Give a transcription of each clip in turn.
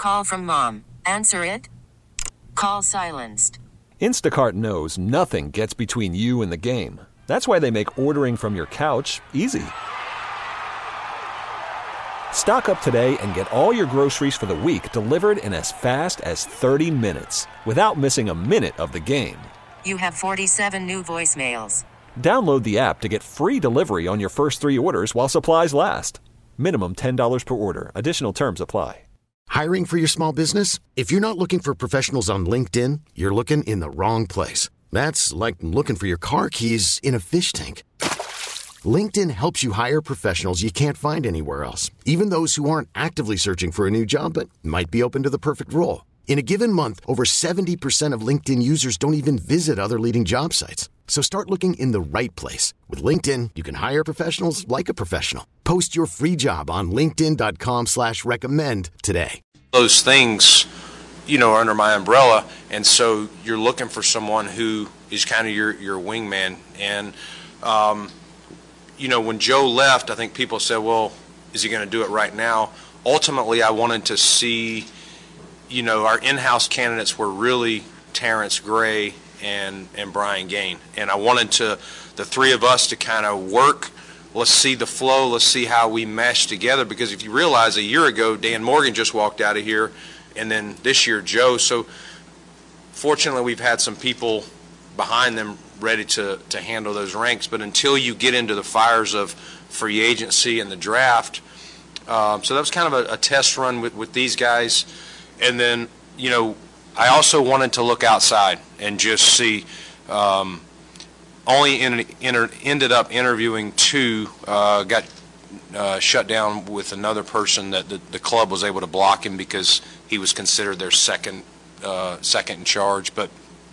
call from mom. Answer it. Call silenced. Instacart knows nothing gets between you and the game. That's why they make ordering from your couch easy. Stock up today and get all your groceries for the week delivered in as fast as 30 minutes without missing a minute of the game. You have 47 new voicemails. Download the app to get free delivery on your first 3 orders while supplies last. Minimum $10 per order. Additional terms apply. Hiring for your small business? If you're not looking for professionals on LinkedIn, you're looking in the wrong place. That's like looking for your car keys in a fish tank. LinkedIn helps you hire professionals you can't find anywhere else, even those who aren't actively searching for a new job but might be open to the perfect role. In a given month, over 70% of LinkedIn users don't even visit other leading job sites. So start looking in the right place. With LinkedIn, you can hire professionals like a professional. Post your free job on linkedin.com/recommend today. Those things, are under my umbrella, and so you're looking for someone who is kind of your wingman. And, when Joe left, I think people said, well, is he going to do it right now? Ultimately, I wanted to see, our in-house candidates were really Terrence Gray and Brian Gaine. And I wanted the three of us to kind of work. Let's see the flow. Let's see how we mesh together. Because if you realize a year ago, Dan Morgan just walked out of here, and then this year, Joe. So fortunately, we've had some people behind them ready to handle those ranks. But until you get into the fires of free agency and the draft, so that was kind of a test run with these guys. And then, I also wanted to look outside and just see. Ended up interviewing 2. Got shut down with another person that the club was able to block him because he was considered their second in charge. But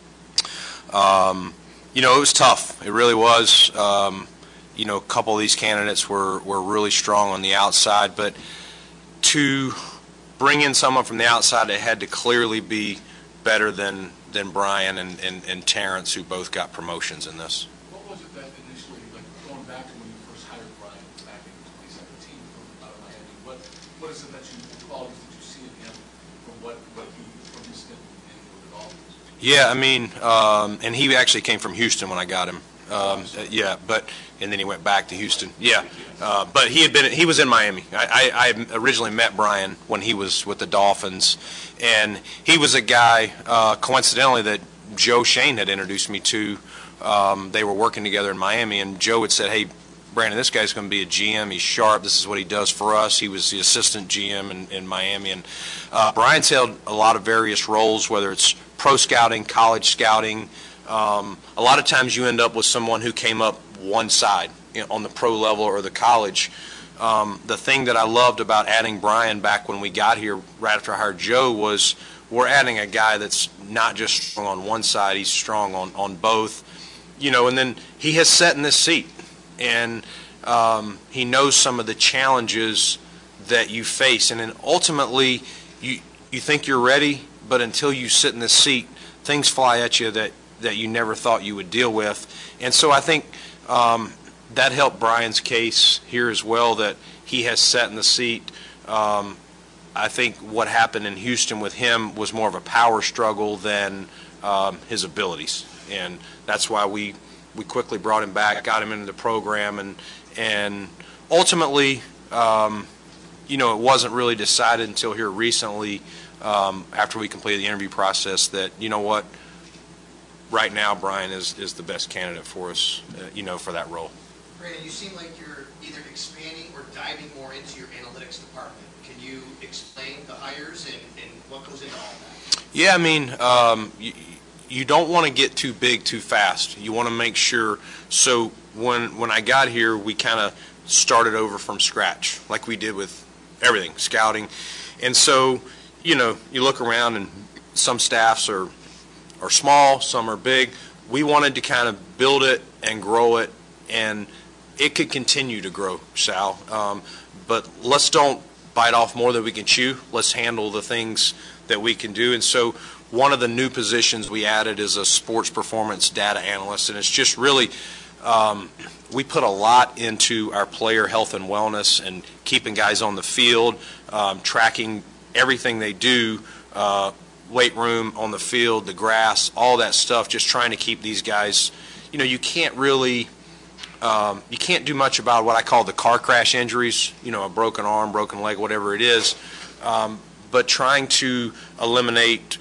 it was tough. It really was. A couple of these candidates were really strong on the outside, but to bring in someone from the outside that had to clearly be better than Brian and Terrence, who both got promotions in this. What was it that initially, going back to when you first hired Brian back in 2017 from Miami, what is it that qualities that you see in him from his stint with the Dolphins? Yeah, and he actually came from Houston when I got him. And then he went back to Houston. Yeah, but he was in Miami. I originally met Brian when he was with the Dolphins, and he was a guy, coincidentally, that Joe Shane had introduced me to. They were working together in Miami, and Joe had said, "Hey, Brandon, this guy's going to be a GM. He's sharp. This is what he does for us." He was the assistant GM in Miami, and Brian's held a lot of various roles, whether it's pro scouting, college scouting. A lot of times you end up with someone who came up one side on the pro level or the college. The thing that I loved about adding Brian back when we got here right after I hired Joe was we're adding a guy that's not just strong on one side, he's strong on both. And then he has sat in this seat, and he knows some of the challenges that you face. And then ultimately you think you're ready, but until you sit in this seat, things fly at you that you never thought you would deal with. And so I think that helped Brian's case here as well, that he has sat in the seat. I think what happened in Houston with him was more of a power struggle than his abilities. And that's why we quickly brought him back, got him into the program. And ultimately, it wasn't really decided until here recently, after we completed the interview process, that, right now Brian is the best candidate for us, for that role. Brandon, you seem like you're either expanding or diving more into your analytics department. Can you explain the hires and what goes into all that? Yeah, you don't want to get too big too fast. You want to make sure. So when I got here, we kind of started over from scratch, like we did with everything, scouting. And so, you look around and some staffs are small, some are big. We wanted to kind of build it and grow it, and it could continue to grow, Sal. But let's don't bite off more than we can chew. Let's handle the things that we can do. And so one of the new positions we added is a sports performance data analyst, and it's just really we put a lot into our player health and wellness and keeping guys on the field, tracking everything they do, weight room, on the field, the grass, all that stuff, just trying to keep these guys, you can't really, you can't do much about what I call the car crash injuries, a broken arm, broken leg, whatever it is, but trying to eliminate,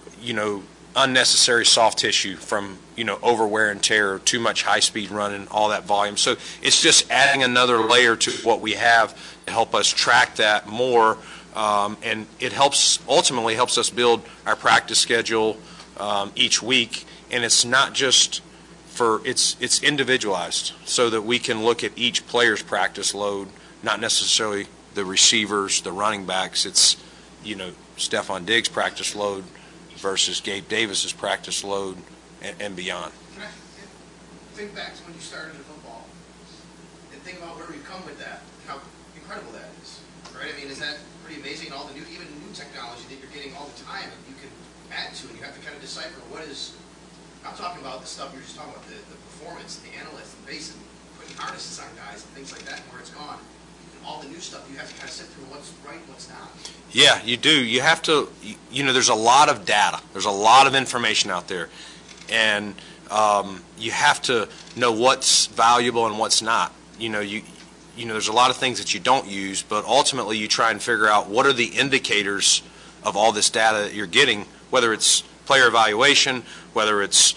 unnecessary soft tissue from, over wear and tear, too much high-speed running, all that volume. So it's just adding another layer to what we have to help us track that more, and it ultimately helps us build our practice schedule each week, and it's not just it's individualized so that we can look at each player's practice load, not necessarily the receivers, the running backs. It's, Stephon Diggs' practice load versus Gabe Davis's practice load and beyond. Can I think back to when you started in football and think about where we've come with that, how incredible that is, right? I mean, is that pretty amazing? All the even new technology that you're getting all the time, and you can add to, and you have to kind of decipher what is. I'm talking about the stuff you're just talking about, the performance, the analysts, the base, and putting harnesses on guys and things like that, and where it's gone. And all the new stuff, you have to kind of sift through what's right and what's not. Yeah, you do. You have to, there's a lot of data. There's a lot of information out there. And you have to know what's valuable and what's not. There's a lot of things that you don't use, but ultimately you try and figure out what are the indicators of all this data that you're getting, whether it's player evaluation, whether it's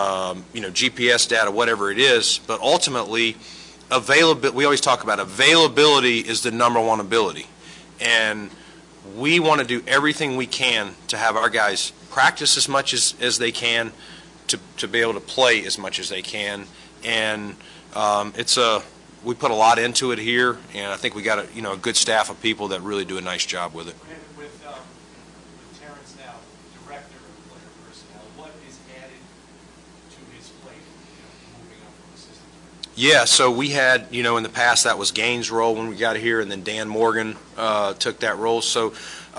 GPS data, whatever it is. But ultimately, we always talk about availability is the number one ability, and we want to do everything we can to have our guys practice as much as they can, to be able to play as much as they can. And we put a lot into it here, and I think we got a good staff of people that really do a nice job with it. With Terrence now, director of player personnel, what is added to his plate, moving up from assistant director? Yeah, so we had, in the past that was Gaines' role when we got here, and then Dan Morgan took that role. So,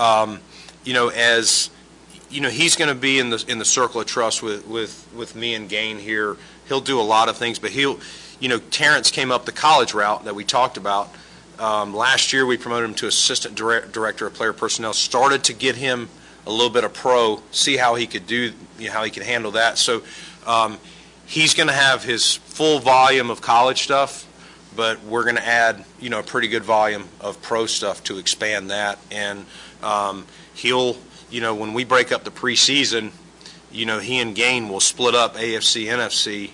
as he's going to be in the circle of trust with me and Gain here. He'll do a lot of things, but Terrence came up the college route that we talked about. Last year we promoted him to assistant director of player personnel, started to get him a little bit of pro, see how he could do, how he could handle that. So he's going to have his full volume of college stuff, but we're going to add, a pretty good volume of pro stuff to expand that. And he'll, when we break up the preseason, he and Gain will split up AFC, NFC,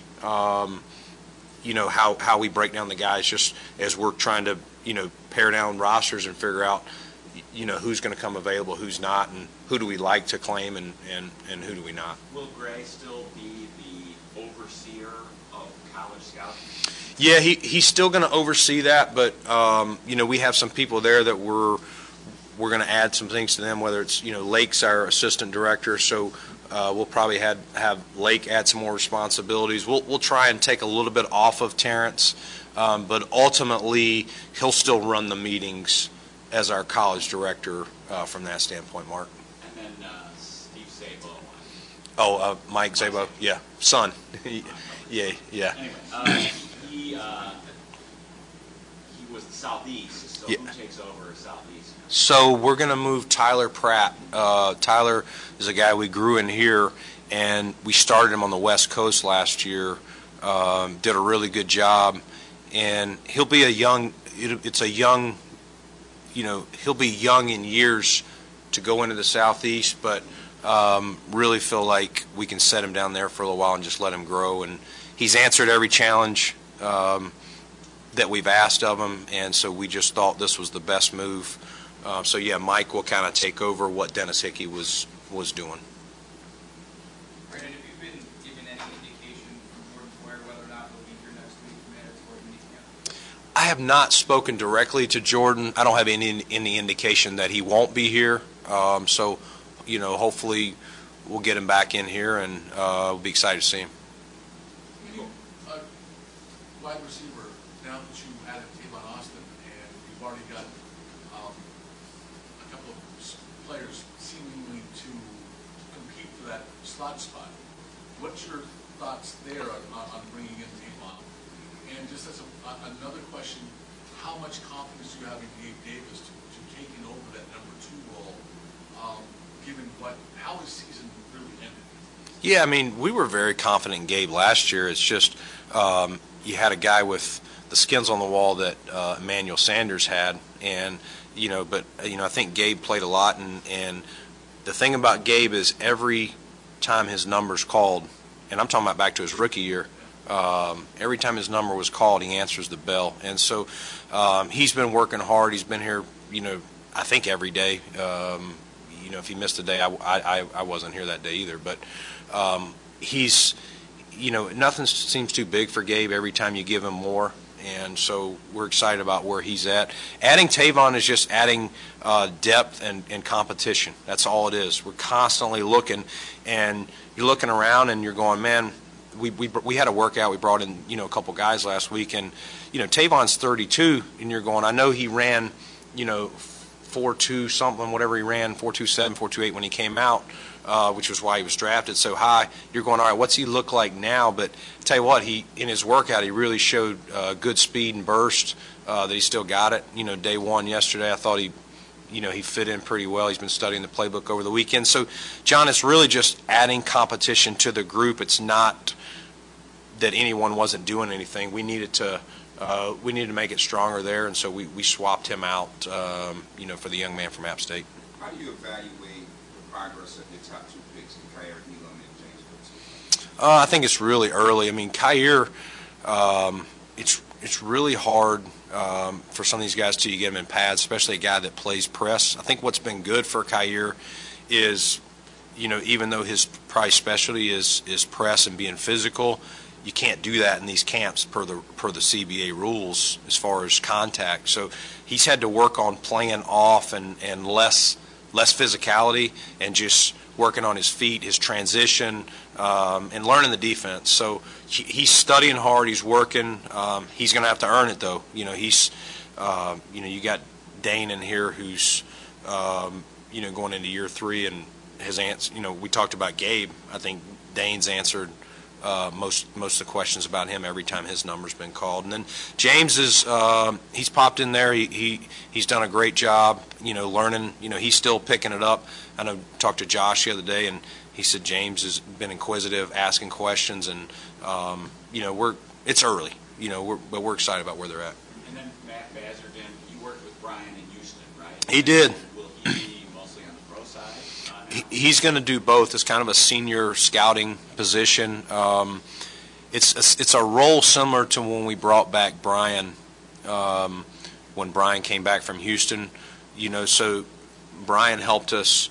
how we break down the guys just as we're trying to, pare down rosters and figure out, who's going to come available, who's not, and who do we like to claim and who do we not. Will Gray still be the overseer of college scouting? Yeah, he's still going to oversee that, but, we have some people there that we're going to add some things to them, whether it's, Lake's our assistant director, so we'll probably have Lake add some more responsibilities. We'll try and take a little bit off of Terrence, but ultimately he'll still run the meetings as our college director from that standpoint, Mark. And then Steve Szabo. Oh, Mike Szabo, yeah, son. yeah. Anyway, he was the Southeast, so who takes over Southeast? So we're going to move Tyler Pratt. Tyler is a guy we grew in here, and we started him on the West Coast last year. Did a really good job, and he'll be he'll be young in years to go into the Southeast, but really feel like we can set him down there for a little while and just let him grow. And he's answered every challenge that we've asked of him, and so we just thought this was the best move. So yeah, Mike will kind of take over what Dennis Hickey was doing. Brandon, have you been given any indication from Jordan Poyer whether or not he'll be here next week from mandatory minicamp? I have not spoken directly to Jordan. I don't have any indication that he won't be here. So, hopefully we'll get him back in here, and we'll be excited to see him. Wide receiver, now that you added Tavon Austin, and you've already got a couple of players seemingly to compete for that slot spot, what's your thoughts there on bringing in Tavon? And just as another question, how much confidence do you have in Gabe Davis to to taking over that number 2 role, given how his season really ended? Yeah, I mean, we were very confident in Gabe last year. It's just you had a guy with the skins on the wall that Emmanuel Sanders had, and I think Gabe played a lot, and the thing about Gabe is every time his number's called, and I'm talking about back to his rookie year, every time his number was called, he answers the bell, and so he's been working hard. He's been here, I think every day. If he missed a day, I wasn't here that day either, but he's, nothing seems too big for Gabe every time you give him more. And so we're excited about where he's at. Adding Tavon is just adding depth and competition. That's all it is. We're constantly looking, and you're looking around and you're going, man, we had a workout. We brought in, a couple guys last week, and, Tavon's 32, and you're going, I know he ran, 4.2 something, whatever he ran, 4.27, 4.28 when he came out, which was why he was drafted so high. You're going, all right, what's he look like now? But I'll tell you what, in his workout, he really showed good speed and burst, that he still got it. Day one yesterday, I thought he fit in pretty well. He's been studying the playbook over the weekend. So, John, it's really just adding competition to the group. It's not that anyone wasn't doing anything. We needed to make it stronger there, and so we swapped him out, for the young man from App State. How do you evaluate the progress of your top 2 picks in Kaiir Elam and James Brooks? I think it's really early. I mean, Kaiir, it's really hard for some of these guys till you get them in pads, especially a guy that plays press. I think what's been good for Kaiir is, even though his prize specialty is press and being physical, you can't do that in these camps per the CBA rules as far as contact. So he's had to work on playing off and less physicality and just working on his feet, his transition, and learning the defense. So he's studying hard. He's working. He's going to have to earn it, though. You got Dane in here who's going into year 3, and his answer. We talked about Gabe. I think Dane's answered most of the questions about him every time his number's been called. And then James is he's popped in there. He's done a great job, learning. He's still picking it up. I know talked to Josh the other day, and he said James has been inquisitive, asking questions, and it's early, but we're excited about where they're at. And then Matt Bazardin, he worked with Brian in Houston, right? He did. Will he be mostly on the pro side? He's going to do both. It's kind of a senior scouting position. It's a role similar to when we brought back Brian, when Brian came back from Houston. So Brian helped us,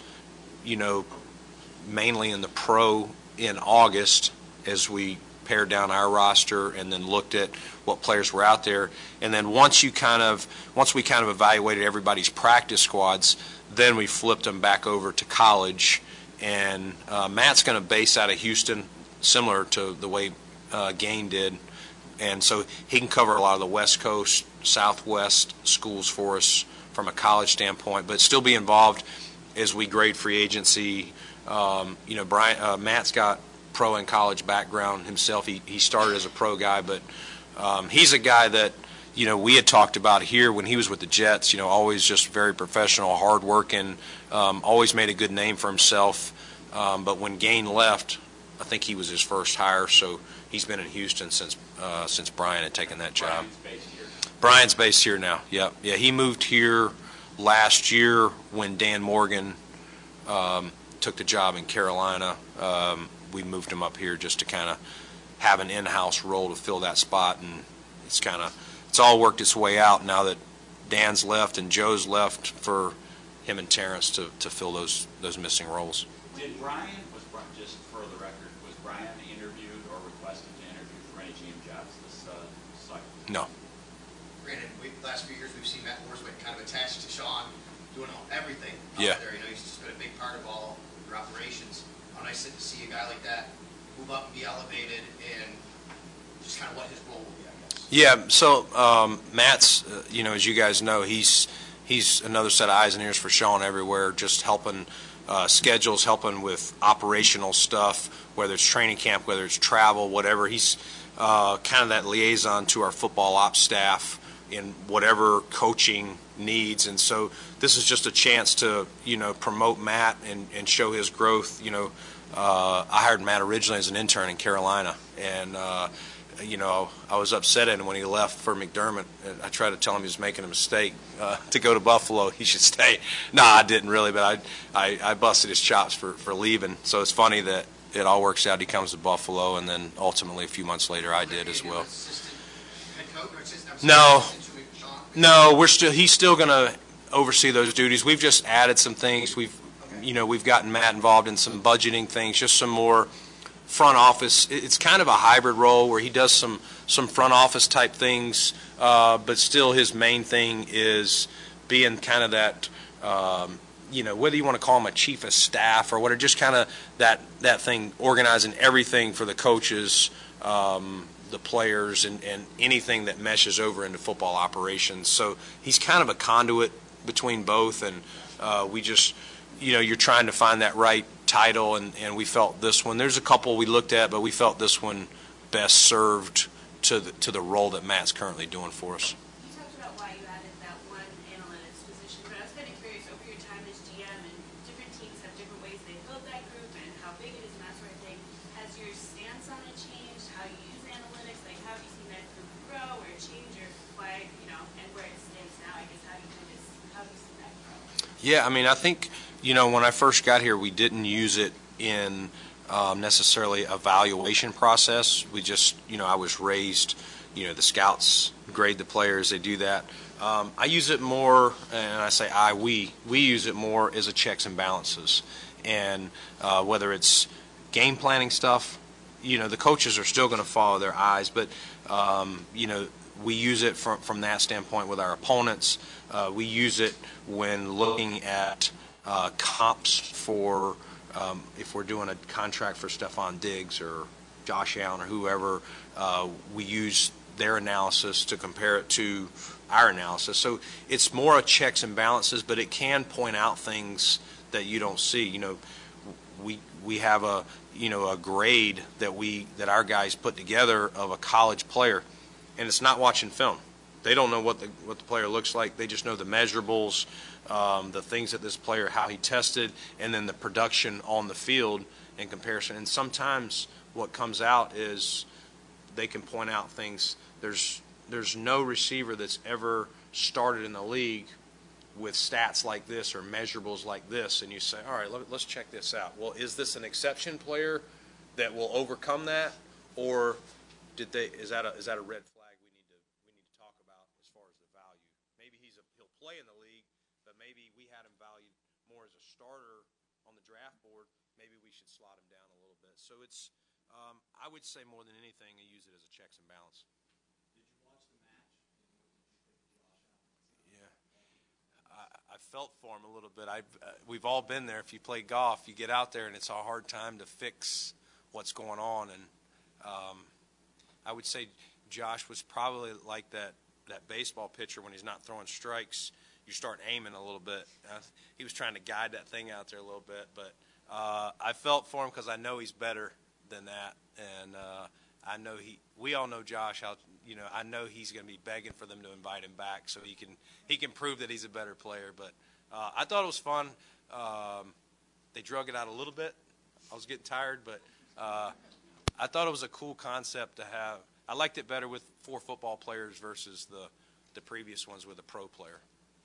mainly in the pro in August as we pared down our roster and then looked at what players were out there. And then once we kind of evaluated everybody's practice squads, then we flipped them back over to college. And Matt's going to base out of Houston, similar to the way Gain did. And so he can cover a lot of the West Coast, Southwest schools for us from a college standpoint, but still be involved as we grade free agency. Matt's got pro and college background himself. He started as a pro guy, but he's a guy that we had talked about here when he was with the Jets. Always just very professional, hardworking, always made a good name for himself. But when Gain left, I think he was his first hire, so he's been in Houston since Brian had taken that job. Brian's based here now. Yeah. He moved here last year when Dan Morgan took the job in Carolina. We moved him up here just to kind of have an in-house role to fill that spot, and it's all worked its way out now that Dan's left and Joe's left for him and Terrence to fill those missing roles. Did Brian, just for the record, was Brian interviewed or requested to interview for any GM jobs this cycle? No. Granted, the last few years we've seen Matt Morswick kind of attached to Sean, doing everything Yeah. out there. He's just been a big part of all your operations. How nice to see a guy like that move up and be elevated, and just kind of what his role will be, I guess. Yeah, so Matt's, as you guys know, he's another set of eyes and ears for Sean everywhere, just helping schedules, helping with operational stuff, whether it's training camp, whether it's travel, whatever. He's kind of that liaison to our football ops staff in whatever coaching needs. And so this is just a chance to, promote Matt and show his growth. I hired Matt originally as an intern in Carolina, and I was upset at him when he left for McDermott. I tried to tell him he was making a mistake to go to Buffalo. He should stay. No, I didn't really, but I busted his chops for leaving. So it's funny that it all works out. He comes to Buffalo, and then ultimately a few months later I did as well. No, he's still going to oversee those duties. We've just added some things. We've gotten Matt involved in some budgeting things, just some more front office. It's kind of a hybrid role where he does some front office type things, but still his main thing is being kind of that, whether you want to call him a chief of staff or whatever, just kind of that thing, organizing everything for the coaches, the players, and anything that meshes over into football operations. So he's kind of a conduit between both, and we just, you're trying to find that right title, and we felt this one. There's a couple we looked at, but we felt this one best served to the role that Matt's currently doing for us. You talked about why you added that one analytics position, but I was kind of curious, over your time as GM, and different teams have different ways they build that group and how big it is and that sort of thing. Has your stance on it changed? How you use analytics? Like, how have you seen that group grow or change, or why, and where it stands now? I guess how have you seen that grow? Yeah, I think, when I first got here, we didn't use it in necessarily evaluation process. We just, I was raised, the scouts grade the players, they do that. I use it more, and I say we use it more as a checks and balances. And whether it's game planning stuff, the coaches are still going to follow their eyes, but, we use it from that standpoint with our opponents. We use it when looking at comps for if we're doing a contract for Stephon Diggs or Josh Allen or whoever, we use their analysis to compare it to our analysis. So it's more a checks and balances, but it can point out things that you don't see. We have a grade that our guys put together of a college player, and it's not watching film. They don't know what the player looks like. They just know the measurables, the things that this player, how he tested, and then the production on the field in comparison. And sometimes what comes out is they can point out things. There's no receiver that's ever started in the league with stats like this or measurables like this, and you say, all right, let's check this out. Well, is this an exception player that will overcome that, or is that a red flag we need to talk about as far as the value? Maybe he'll play in the league, but maybe we had him valued more as a starter on the draft board. Maybe we should slot him down a little bit. So it's, I would say more than anything, I use it as a checks and balance. Did you watch the match? Yeah, I felt for him a little bit. We've all been there. If you play golf, you get out there and it's a hard time to fix what's going on. And I would say Josh was probably like that baseball pitcher when he's not throwing strikes. You start aiming a little bit. He was trying to guide that thing out there a little bit, but I felt for him because I know he's better than that, and I know we all know Josh. I know he's going to be begging for them to invite him back so he can prove that he's a better player. But I thought it was fun. They drug it out a little bit. I was getting tired, but I thought it was a cool concept to have. I liked it better with 4 football players versus the previous ones with a pro player.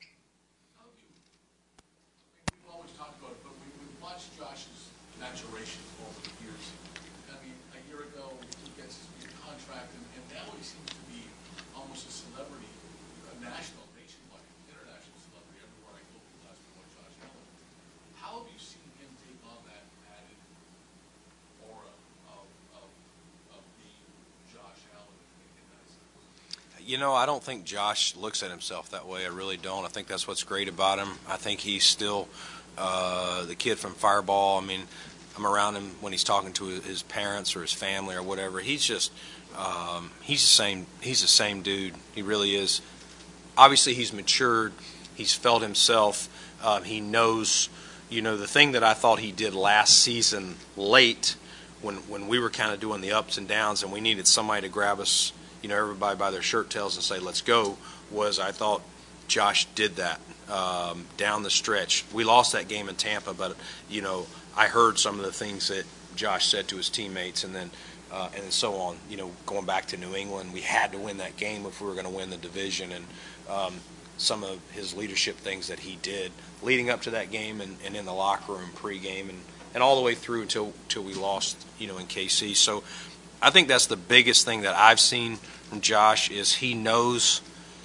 We've always talked about it, but we've watched Josh's maturation over the years. A year ago, he gets his contract, and now he seems to be almost a celebrity, a national, nationwide, international celebrity. Everywhere I go, people ask me what Josh Allen. How have you seen him take on that added aura of being Josh Allen in that sense? I don't think Josh looks at himself that way. I really don't. I think that's what's great about him. I think he's still the kid from Fireball. I'm around him when he's talking to his parents or his family or whatever. He's just he's the same dude. He really is. Obviously, he's matured. He's felt himself. He knows, the thing that I thought he did last season late when we were kind of doing the ups and downs and we needed somebody to grab us, everybody by their shirt tails and say, let's go, was I thought Josh did that down the stretch. We lost that game in Tampa, but I heard some of the things that Josh said to his teammates, and then so on. Going back to New England, we had to win that game if we were going to win the division, and some of his leadership things that he did leading up to that game and in the locker room pregame and all the way through until we lost, in KC. So I think that's the biggest thing that I've seen from Josh is he knows,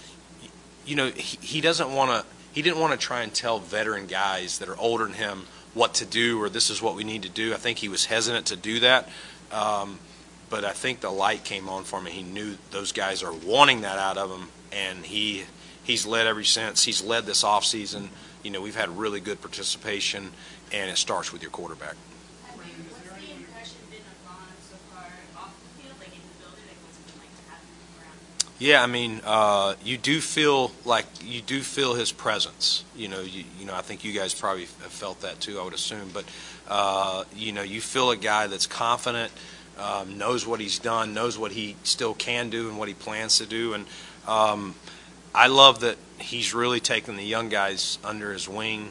he didn't want to try and tell veteran guys that are older than him what to do or this is what we need to do. I think he was hesitant to do that. But I think the light came on for him, and he knew those guys are wanting that out of him, and he's led ever since. He's led this offseason. We've had really good participation, and it starts with your quarterback. What's the impression been of Vaughn so far off the field, like in the building? Like, what's it been like to have him around? Yeah, you do feel his presence. I think you guys probably have felt that too, I would assume. But you feel a guy that's confident, knows what he's done, knows what he still can do and what he plans to do. And I love that he's really taken the young guys under his wing.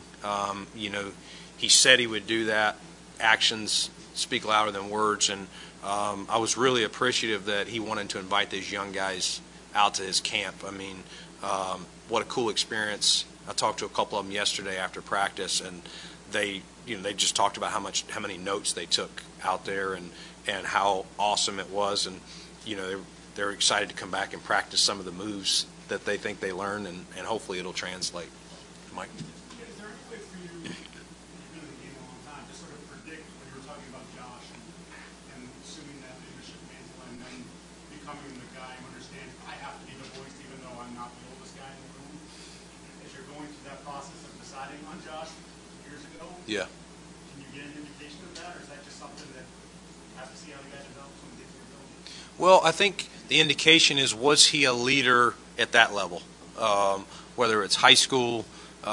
He said he would do that. Actions speak louder than words. And I was really appreciative that he wanted to invite these young guys out to his camp. I mean, what a cool experience. I talked to a couple of them yesterday after practice, and they just talked about how many notes they took out there and how awesome it was. And they're excited to come back and practice some of the moves that they think they learned, and hopefully it'll translate. Mike? Yeah, is there any way for you, you've been in the game a long time, to sort of predict when you were talking about Josh and assuming that leadership mantle and then becoming the guy who understands I have to be the voice even though I'm not the oldest guy in the room? As you're going through that process of deciding on Josh years ago, Yeah. Can you get an indication of that, or is that just something that you have to see how the guy develops when he gets to your building? Well, I think the indication is, was he a leader at that level? Whether it's high school,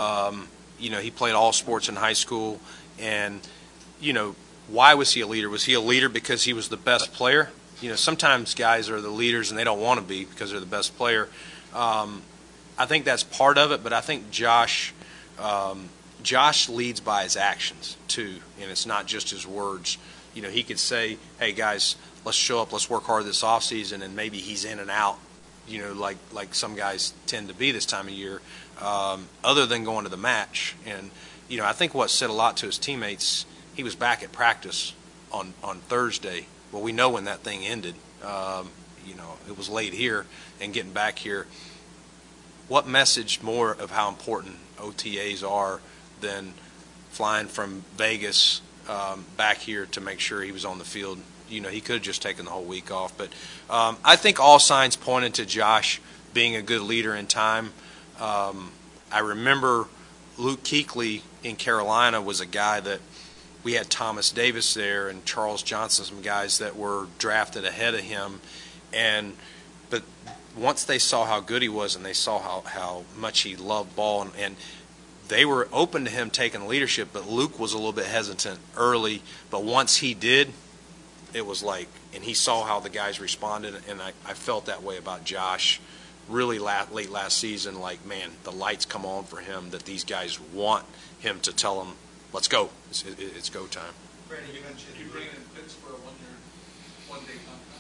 he played all sports in high school, and why was he a leader? Was he a leader because he was the best player? Sometimes guys are the leaders and they don't want to be because they're the best player. I think that's part of it, but I think Josh leads by his actions too, and it's not just his words. He could say, "Hey guys, let's show up, let's work hard this offseason," and maybe he's in and out, like some guys tend to be this time of year, other than going to the match. And, I think what said a lot to his teammates, he was back at practice on Thursday. Well, we know when that thing ended. It was late here, and getting back here, what message more of how important OTAs are than flying from Vegas back here to make sure he was on the field? He could have just taken the whole week off. But I think all signs pointed to Josh being a good leader in time. I remember Luke Kuechly in Carolina was a guy that we had Thomas Davis there and Charles Johnson, some guys that were drafted ahead of him. But once they saw how good he was and they saw how much he loved ball, and they were open to him taking leadership, but Luke was a little bit hesitant early. But once he did, it was like, and he saw how the guys responded, and I felt that way about Josh really late last season. Like, man, the lights come on for him, that these guys want him to tell them, let's go. It's go time. Brandon, you mentioned you bring in Fitz for a one-day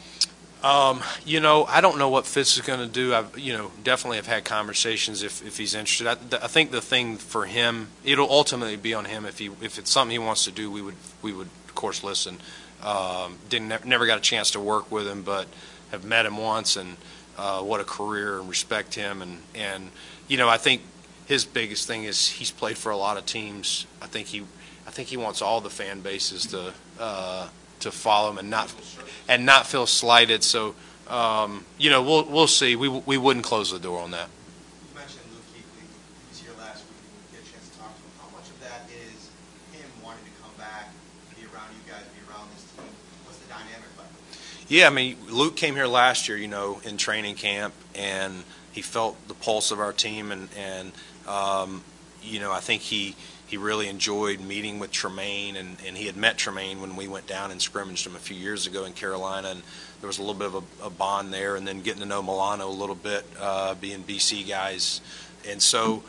I contract. don't know what Fitz is going to do. I've, definitely have had conversations if he's interested. I think the thing for him, it'll ultimately be on him. If it's something he wants to do, we would of course listen. Never got a chance to work with him, but have met him once, and what a career, and respect him. And I think his biggest thing is he's played for a lot of teams. I think he wants all the fan bases to follow him and not feel slighted. So we'll see. We wouldn't close the door on that. You mentioned Luke Kuechly. He was here last week. We get a chance to talk to him. How much of that is him wanting to come back, be around you guys, be around this team? What's the dynamic like? Yeah, I mean, Luke came here last year, in training camp, and he felt the pulse of our team, and I think he he really enjoyed meeting with Tremaine, and he had met Tremaine when we went down and scrimmaged him a few years ago in Carolina, and there was a little bit of a bond there, and then getting to know Milano a little bit, being BC guys. And so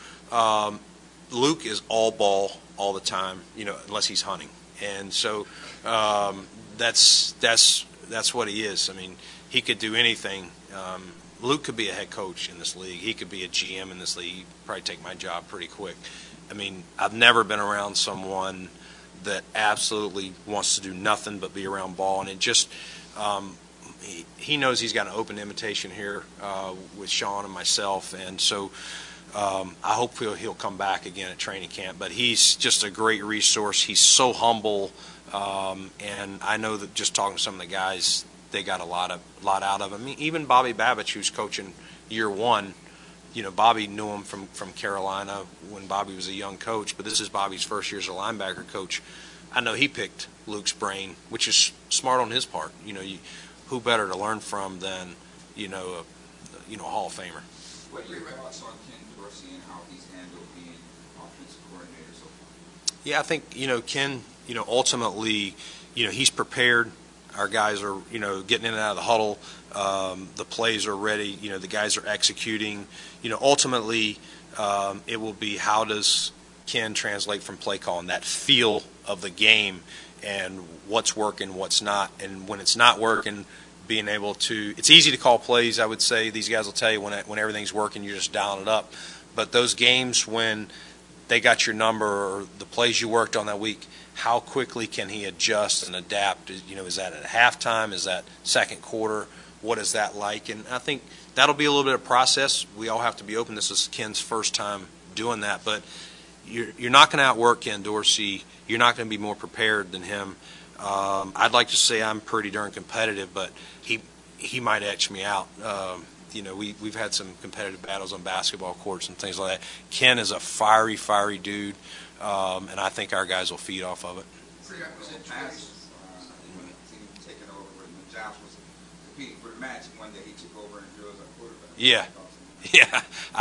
Luke is all ball all the time, unless he's hunting. And so that's what he is. I mean, he could do anything. Luke could be a head coach in this league. He could be a GM in this league. He'd probably take my job pretty quick. I mean, I've never been around someone that absolutely wants to do nothing but be around ball. And it just, he knows he's got an open invitation here with Sean and myself. And so I hope he'll come back again at training camp. But he's just a great resource. He's so humble. And I know that just talking to some of the guys, they got a lot out of him. I mean, even Bobby Babich, who's coaching year one, Bobby knew him from Carolina when Bobby was a young coach, but this is Bobby's first year as a linebacker coach. I know he picked Luke's brain, which is smart on his part. Who better to learn from than, a Hall of Famer. What are your thoughts on Ken Dorsey and how he's handled being offensive coordinator so far? Yeah, I think, Ken, ultimately, he's prepared. Our guys are, getting in and out of the huddle. The plays are ready. The guys are executing. Ultimately, it will be how does Ken translate from play calling, that feel of the game, and what's working, what's not. And when it's not working, being able to – it's easy to call plays, I would say. These guys will tell you when everything's working, you're just dialing it up. But those games when they got your number or the plays you worked on that week, how quickly can he adjust and adapt? Is that at halftime? Is that second quarter? What is that like? And I think that'll be a little bit of process. We all have to be open. This is Ken's first time doing that. But you're not going to outwork Ken Dorsey. You're not going to be more prepared than him. I'd like to say I'm pretty darn competitive, but he might etch me out. We've had some competitive battles on basketball courts and things like that. Ken is a fiery dude. And I think our guys will feed off of it. Prerequisite passes, when the team taking over, when Josh was competing for the match, one day he took over and threw as a quarterback. Yeah.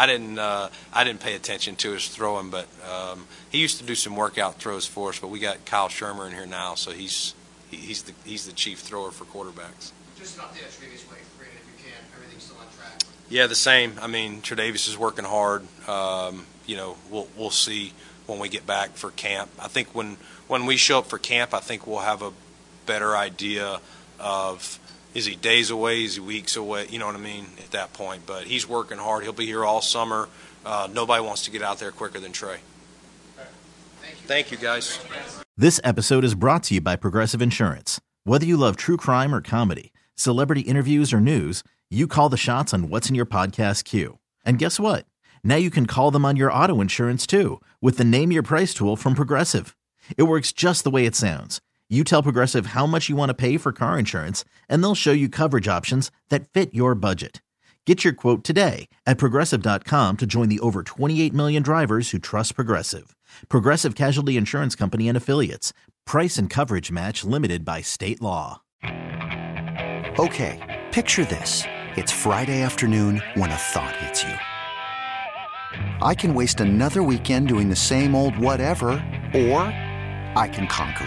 I didn't pay attention to his throwing, but he used to do some workout throws for us. But we got Kyle Shermer in here now, so he's the chief thrower for quarterbacks. Just an update on Tre'Davious White, Brandon, if you can. Everything's still on track. Yeah, the same. I mean, Tre'Davious is working hard. We'll see when we get back for camp. I think when we show up for camp, I think we'll have a better idea of, is he days away, is he weeks away, you know what I mean, at that point. But he's working hard. He'll be here all summer. Nobody wants to get out there quicker than Trey. Thank you, guys. This episode is brought to you by Progressive Insurance. Whether you love true crime or comedy, celebrity interviews or news, you call the shots on what's in your podcast queue. And guess what? Now you can call them on your auto insurance too with the Name Your Price tool from Progressive. It works just the way it sounds. You tell Progressive how much you want to pay for car insurance, and they'll show you coverage options that fit your budget. Get your quote today at Progressive.com to join the over 28 million drivers who trust Progressive. Progressive Casualty Insurance Company and Affiliates. Price and coverage match limited by state law. Okay, picture this. It's Friday afternoon when a thought hits you. I can waste another weekend doing the same old whatever, or I can conquer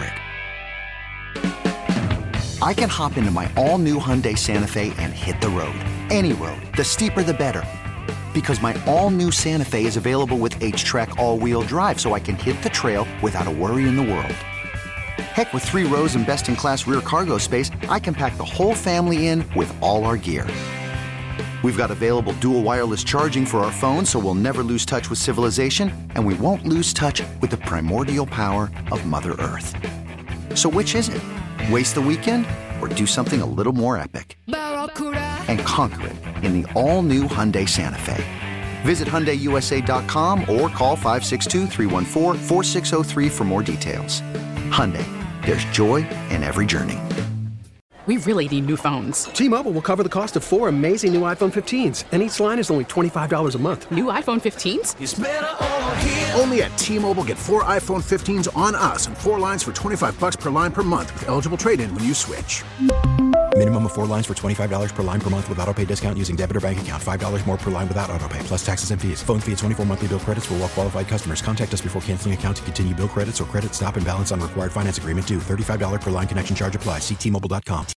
it. I can hop into my all-new Hyundai Santa Fe and hit the road. Any road. The steeper, the better. Because my all-new Santa Fe is available with H-Track all-wheel drive, so I can hit the trail without a worry in the world. Heck, with 3 rows and best-in-class rear cargo space, I can pack the whole family in with all our gear. We've got available dual wireless charging for our phones, so we'll never lose touch with civilization, and we won't lose touch with the primordial power of Mother Earth. So which is it? Waste the weekend or do something a little more epic? And conquer it in the all-new Hyundai Santa Fe. Visit HyundaiUSA.com or call 562-314-4603 for more details. Hyundai, there's joy in every journey. We really need new phones. T-Mobile will cover the cost of 4 amazing new iPhone 15s, and each line is only $25 a month. New iPhone 15s? It's better over here. Only at T-Mobile, get 4 iPhone 15s on us and 4 lines for $25 per line per month with eligible trade-in when you switch. Minimum of 4 lines for $25 per line per month with autopay discount using debit or bank account. $5 more per line without autopay, plus taxes and fees. Phone fee at 24 monthly bill credits for well qualified customers. Contact us before canceling account to continue bill credits or credit stop and balance on required finance agreement due. $35 per line connection charge applies. See T-Mobile.com.